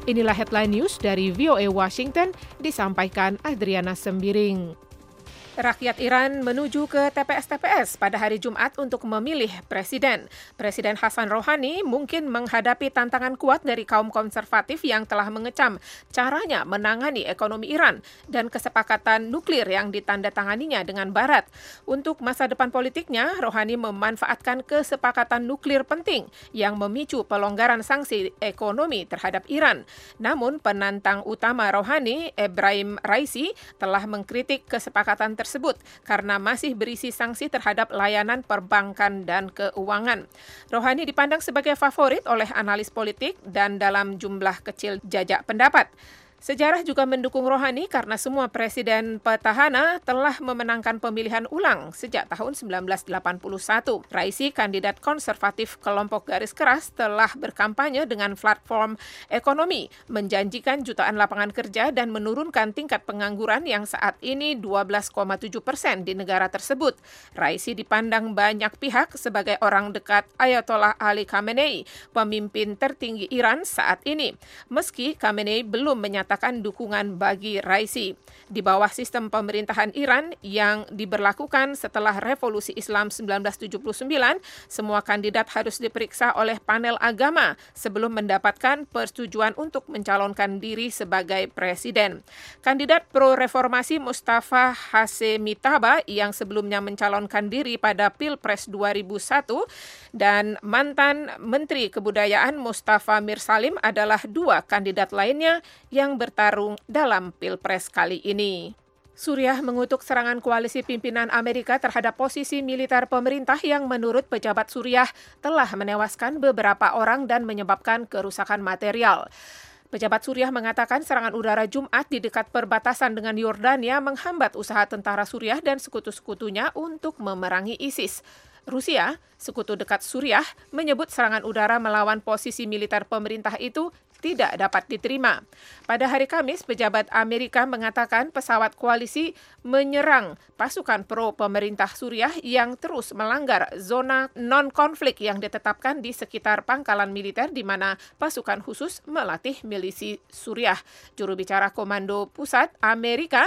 Inilah headline news dari VOA Washington, disampaikan Adriana Sembiring. Rakyat Iran menuju ke TPS-TPS pada hari Jumat untuk memilih presiden. Presiden Hassan Rouhani mungkin menghadapi tantangan kuat dari kaum konservatif yang telah mengecam caranya menangani ekonomi Iran dan kesepakatan nuklir yang ditandatanganinya dengan Barat. Untuk masa depan politiknya, Rouhani memanfaatkan kesepakatan nuklir penting yang memicu pelonggaran sanksi ekonomi terhadap Iran. Namun, penantang utama Rouhani, Ebrahim Raisi, telah mengkritik kesepakatan tersebut karena masih berisi sanksi terhadap layanan perbankan dan keuangan. Rouhani dipandang sebagai favorit oleh analis politik dan dalam jumlah kecil jajak pendapat. Sejarah juga mendukung Rouhani karena semua presiden petahana telah memenangkan pemilihan ulang sejak tahun 1981. Raisi, kandidat konservatif kelompok garis keras, telah berkampanye dengan platform ekonomi, menjanjikan jutaan lapangan kerja dan menurunkan tingkat pengangguran yang saat ini 12,7% di negara tersebut. Raisi dipandang banyak pihak sebagai orang dekat Ayatollah Ali Khamenei, pemimpin tertinggi Iran saat ini. Meski Khamenei belum menyatakan dukungan bagi Raisi. Di bawah sistem pemerintahan Iran yang diberlakukan setelah Revolusi Islam 1979, semua kandidat harus diperiksa oleh panel agama sebelum mendapatkan persetujuan untuk mencalonkan diri sebagai presiden. Kandidat pro-reformasi Mustafa Hassemitaba yang sebelumnya mencalonkan diri pada Pilpres 2001 dan mantan Menteri Kebudayaan Mustafa Mirsalim adalah dua kandidat lainnya yang bertarung dalam Pilpres kali ini. Suriah mengutuk serangan koalisi pimpinan Amerika terhadap posisi militer pemerintah yang menurut pejabat Suriah telah menewaskan beberapa orang dan menyebabkan kerusakan material. Pejabat Suriah mengatakan serangan udara Jumat di dekat perbatasan dengan Yordania menghambat usaha tentara Suriah dan sekutu-sekutunya untuk memerangi ISIS. Rusia, sekutu dekat Suriah, menyebut serangan udara melawan posisi militer pemerintah itu tidak dapat diterima. Pada hari Kamis, pejabat Amerika mengatakan pesawat koalisi menyerang pasukan pro-pemerintah Suriah yang terus melanggar zona non-konflik yang ditetapkan di sekitar pangkalan militer di mana pasukan khusus melatih milisi Suriah. Juru bicara Komando Pusat Amerika,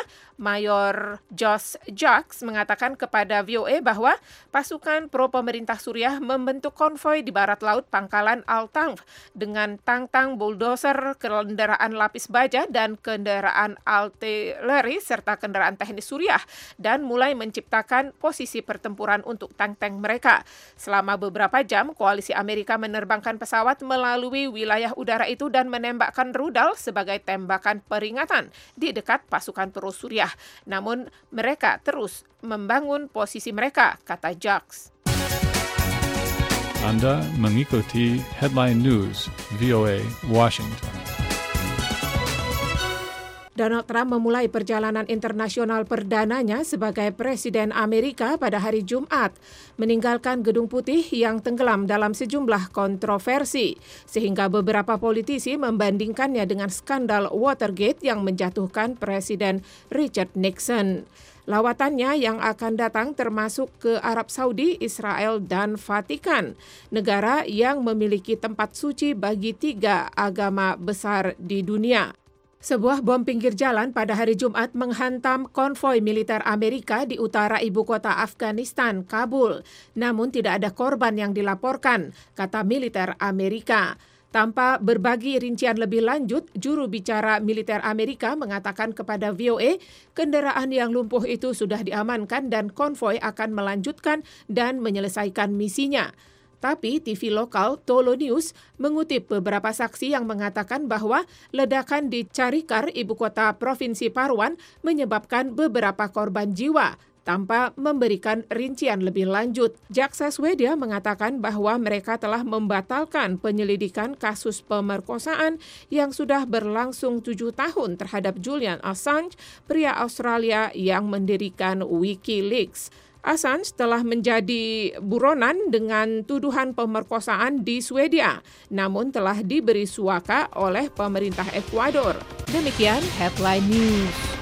Mayor Josh Jacques, mengatakan kepada VOA bahwa pasukan pro-pemerintah Suriah membentuk konvoi di barat laut pangkalan Al-Tanf dengan tang-tang, bulldozer, kendaraan lapis baja, dan kendaraan artileri serta kendaraan teknis Suriah dan mulai menciptakan posisi pertempuran untuk tank-tank mereka. Selama beberapa jam, koalisi Amerika menerbangkan pesawat melalui wilayah udara itu dan menembakkan rudal sebagai tembakan peringatan di dekat pasukan pro Suriah. Namun mereka terus membangun posisi mereka, kata Jacques. Anda mengikuti Headline News, VOA Washington. Donald Trump memulai perjalanan internasional perdananya sebagai Presiden Amerika pada hari Jumat, meninggalkan Gedung Putih yang tenggelam dalam sejumlah kontroversi, sehingga beberapa politisi membandingkannya dengan skandal Watergate yang menjatuhkan Presiden Richard Nixon. Lawatannya yang akan datang termasuk ke Arab Saudi, Israel, dan Vatikan, negara yang memiliki tempat suci bagi 3 agama besar di dunia. Sebuah bom pinggir jalan pada hari Jumat menghantam konvoi militer Amerika di utara ibu kota Afghanistan, Kabul. Namun tidak ada korban yang dilaporkan, kata militer Amerika. Tanpa berbagi rincian lebih lanjut, juru bicara militer Amerika mengatakan kepada VOA, kendaraan yang lumpuh itu sudah diamankan dan konvoi akan melanjutkan dan menyelesaikan misinya. Tapi TV lokal Tolo News mengutip beberapa saksi yang mengatakan bahwa ledakan di Charikar, ibu kota provinsi Parwan, menyebabkan beberapa korban jiwa, tanpa memberikan rincian lebih lanjut. Jaksa Swedia mengatakan bahwa mereka telah membatalkan penyelidikan kasus pemerkosaan yang sudah berlangsung 7 tahun terhadap Julian Assange, pria Australia yang mendirikan WikiLeaks. Assange telah menjadi buronan dengan tuduhan pemerkosaan di Swedia, namun telah diberi suaka oleh pemerintah Ekuador. Demikian Headline News.